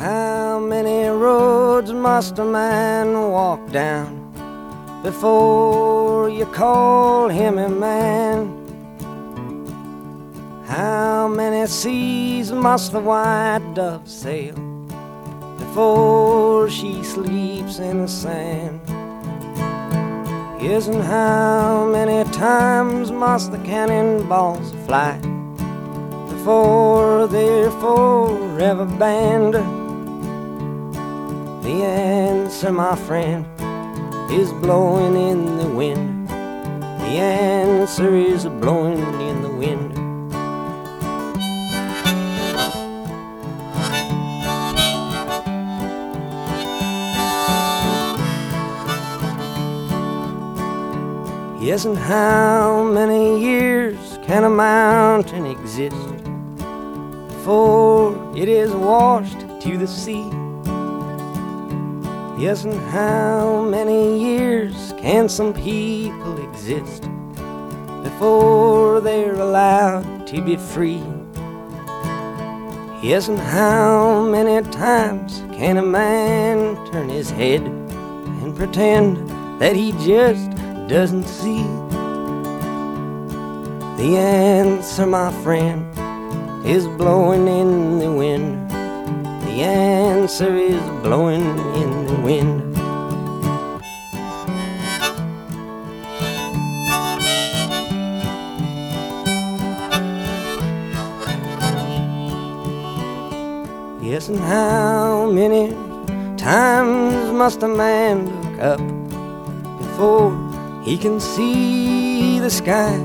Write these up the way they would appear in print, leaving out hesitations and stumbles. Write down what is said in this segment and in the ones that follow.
How many roads must a man walk down before you call him a man? How many seas must the white dove sail before she sleeps in the sand? Yes, and how many times must the cannonballs fly before they're forever banned? The answer, my friend, is blowing in the wind. The answer is blowing in the wind. Yes, and how many years can a mountain exist before it is washed to the sea? Yes, and how many years can some people exist before they're allowed to be free? Yes, and how many times can a man turn his head and pretend that he just doesn't see? The answer, my friend, is blowing in the wind. The answer is blowing in the wind. Yes, and how many times must a man look up before he can see the sky?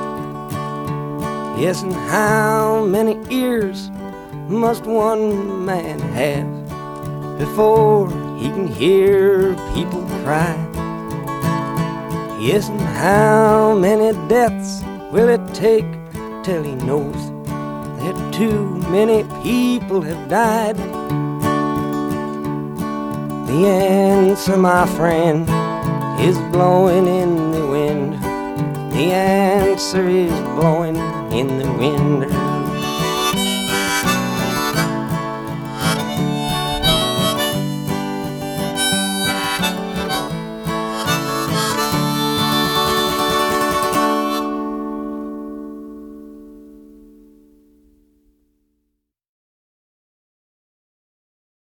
Yes, and how many ears must one man have before he can hear people cry? Yes, and how many deaths will it take till he knows that too many people have died? The answer, my friend, is blowing in the wind. The answer is blowing in the wind.